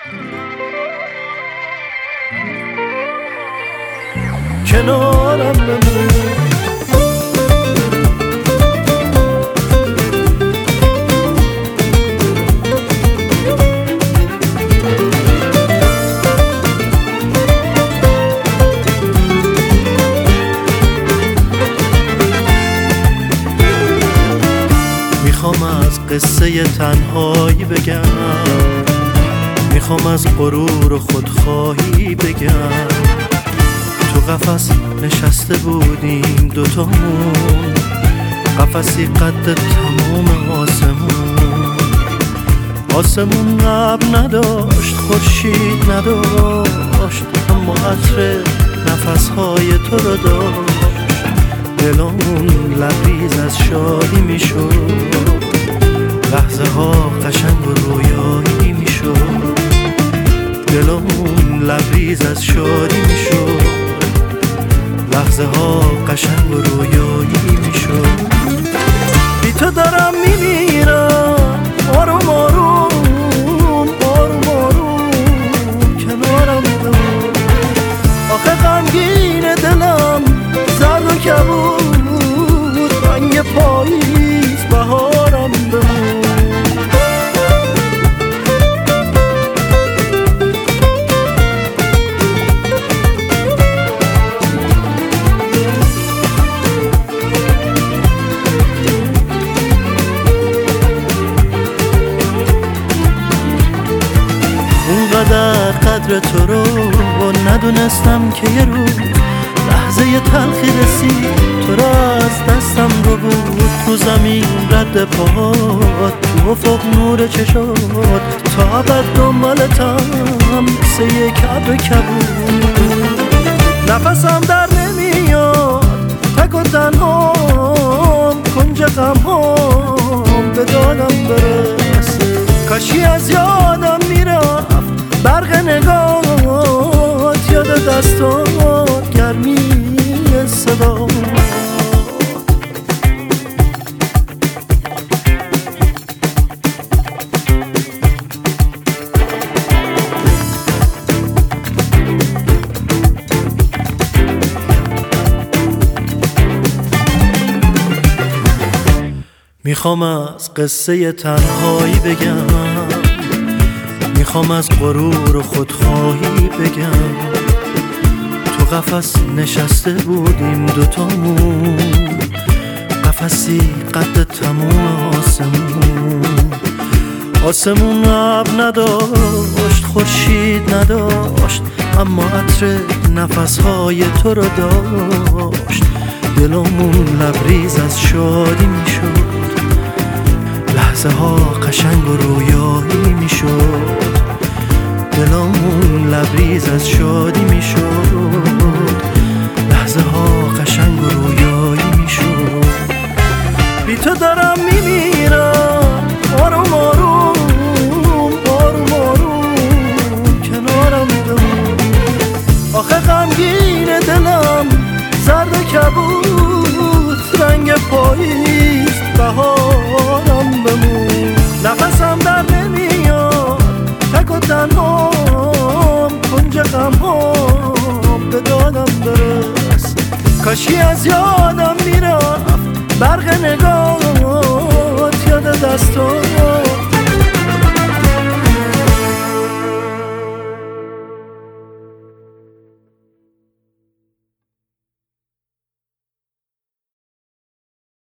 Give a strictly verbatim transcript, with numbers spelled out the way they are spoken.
کنارم بمون. میخوام از قصه تنهایی بگم، میخوام از غرور و خودخواهی بگم. تو قفس نشسته بودیم دوتامون، قفسی قد تمام آسمون. آسمون ابر نداشت، خورشید نداشت، اما عطر نفسهای تو رو داشت. دلمون لبریز از شادی میشد، لحظه ها قشنگ و رویایی میشد. دلمون لبریز از شادی میشد، لحظه ها قشنگ و رویایی میشد. بی تو دارم میمیرم، آروم آروم آروم آروم کنارم بمون. آخه غمگین دلم زرد و کبود، رنگ پاییز بهارم بمون. اونقدر قدر تو رو ندونستم که یه روز لحظه تلخی رسید، تو را از دستم رو بود. تو زمین رد پاهات، تو افق نور چشات، تا ابد دنبالتم مثل یک ابر کبود. نفسم در نمیاد، تک و تنهام، کنج غمهام به دادم برسه. کاشی از یادم میرفت برق نگاهات، یاد دستات، گرمی صدا. میخوام از قصه تنهایی بگم، میخوام از غرور و خودخواهی بگم. تو قفس نشسته بودیم دوتامون، قفسی قد تموم آسمون. آسمون ابر نداشت، خورشید نداشت، اما عطر نفسهای تو رو داشت. دلمون لبریز از شادی میشد، لحظه ها قشنگ و رویایی میشد. دلمون لبریز از شادی میشد، لحظه ها قشنگ و رویایی میشد. بی تو دارم میمیرم، آروم آروم آروم آروم کنارم بمون. آخه غمگین دلم زرد و کبود، رنگ پاییز بهارم بمون. نفسم در نمیاد، تک و تنهام، کنج غمهام به دادم برس. کاشی از یادم میرفت برق نگاهات، یاد دستات،